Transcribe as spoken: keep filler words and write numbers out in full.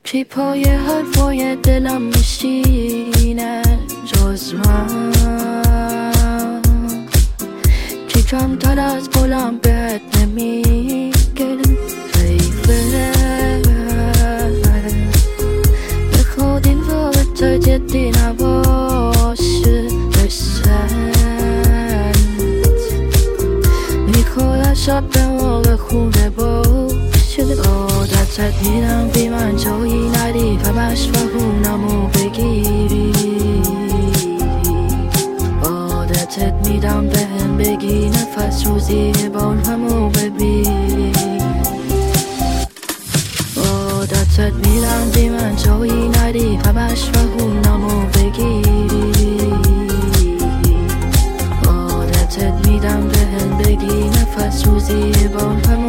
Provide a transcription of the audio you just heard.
توی پای حرفای دلم میشینه جز من که کمتر از قولم بهت نمیگه بیبه بخواد این رابطه جدی نباشه بسند میخواد شب به موقع خونه باشه عادتت میرم بی من جایی نری همش فهونمو بگیری عادتت میدم به هم بگی نفس روزی بار همو ببین عادتت میدم بی من جایی نری همش فهونمو بگیری عادتت میدم به هم بگی نفس روزی بار همو